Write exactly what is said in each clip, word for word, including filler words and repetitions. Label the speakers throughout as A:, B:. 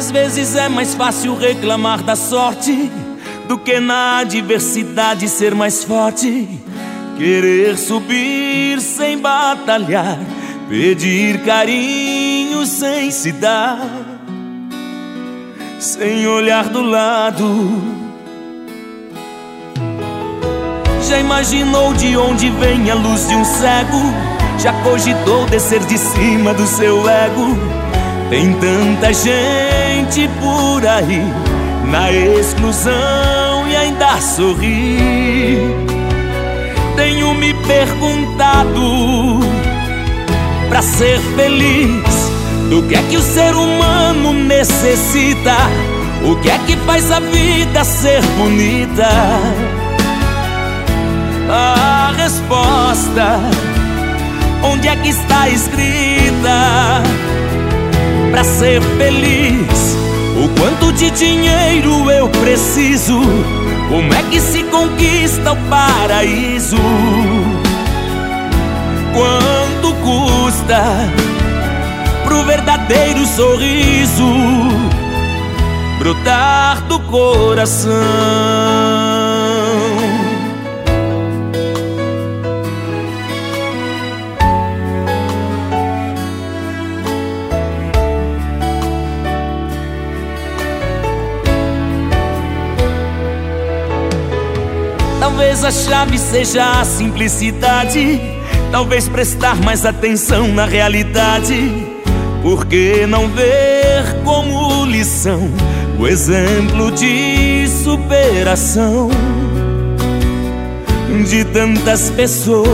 A: Às vezes é mais fácil reclamar da sorte do que na adversidade ser mais forte. Querer subir sem batalhar, pedir carinho sem se dar, sem olhar do lado. Já imaginou de onde vem a luz de um cego? Já cogitou descer de cima do seu ego? Tem tanta gente por aí na exclusão e ainda sorri. Tenho me perguntado, pra ser feliz, do que é que o ser humano necessita? O que é que faz a vida ser bonita? A resposta, onde é que está escrita? Pra ser feliz, o quanto de dinheiro eu preciso? Como é que se conquista o paraíso? Quanto custa pro verdadeiro sorriso brotar do coração? Talvez a chave seja a simplicidade, talvez prestar mais atenção na realidade. Por que não ver como lição o exemplo de superação de tantas pessoas?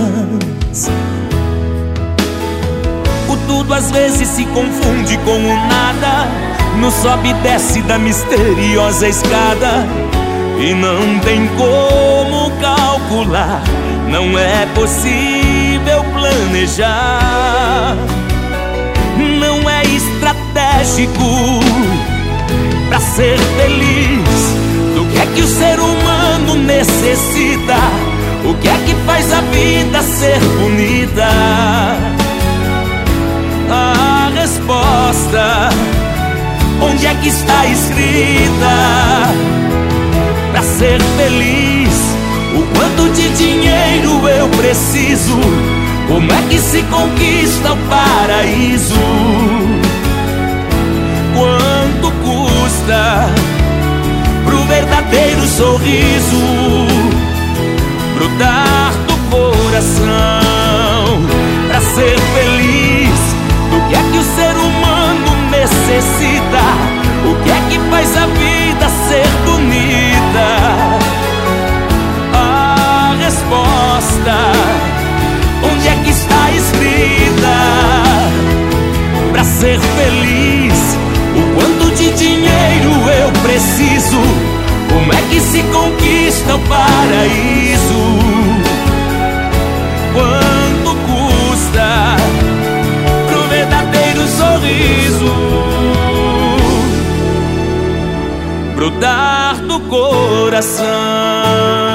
A: O tudo às vezes se confunde com o nada, no sobe e desce da misteriosa escada. E não tem como calcular, não é possível planejar. Não é estratégico pra ser feliz. Do que é que o ser humano necessita? O que é que faz a vida ser bonita? A resposta, onde é que está escrita? Pra ser feliz, o quanto de dinheiro eu preciso? Como é que se conquista o paraíso? Quanto custa pro verdadeiro sorriso brotar do coração? Pra ser feliz, do que é que o ser humano necessita? O que é que faz a vida ser bonita? A resposta, onde é que está escrita? Pra ser feliz, o quanto de dinheiro eu preciso? Como é que se conquista o paraíso? Quanto custa pro verdadeiro sorriso brotar do coração?